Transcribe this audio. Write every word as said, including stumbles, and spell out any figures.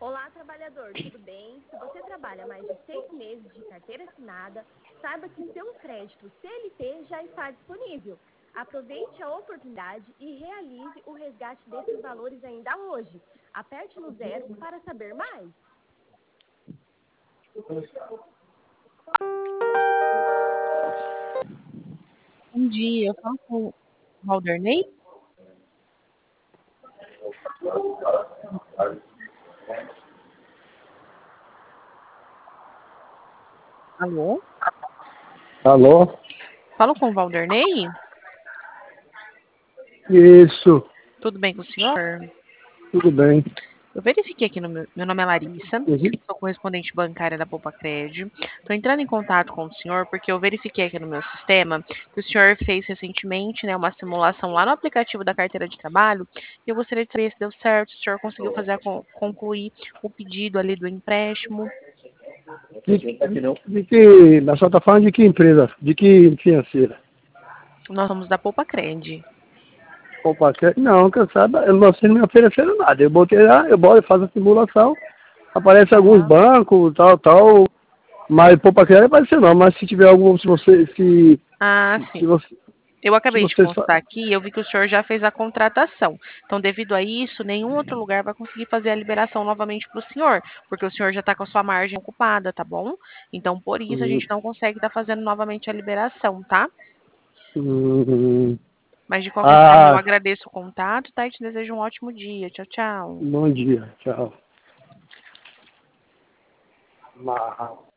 Olá, trabalhador, tudo bem? Se você trabalha mais de seis meses de carteira assinada, saiba que seu crédito C L T já está disponível. Aproveite a oportunidade e realize o resgate desses valores ainda hoje. Aperte no zero para saber mais. Bom dia, eu falo com o Valderney? Alô? Alô? Falo com o Valderney? Isso, Tudo bem com o senhor? tudo bem. Eu verifiquei aqui no meu, meu nome é Larissa, Uhum. sou correspondente bancária da Poupa Cred. Estou entrando em contato com o senhor porque eu verifiquei aqui no meu sistema que o senhor fez recentemente, né, uma simulação lá no aplicativo da carteira de trabalho e eu gostaria de saber se deu certo, se o senhor conseguiu fazer a con- concluir o pedido ali do empréstimo. De, de que, na sua tá falando de que empresa? De que financeira? Nós somos da Poupa Cred. Opa, que- não, que eu saiba, eu não sei, não me ofereceram nada. Eu botei lá, eu boto, faço a simulação, aparece alguns Tá. bancos, tal, tal, mas poupa criar não apareceu não, mas se tiver algum, se você, se, Ah, se sim. você, Eu se acabei de vocês, fa- constar aqui, eu vi que o senhor já fez a contratação. Então, devido a isso, nenhum outro lugar vai conseguir fazer a liberação novamente para o senhor, porque o senhor já está com a sua margem ocupada, tá bom? Então, por isso, a hum, gente não consegue estar fazendo novamente a liberação, tá? hum, Mas, de qualquer forma, eu ah, agradeço o contato, tá? E te desejo um ótimo dia. Tchau, tchau. bom dia, tchau. Ma-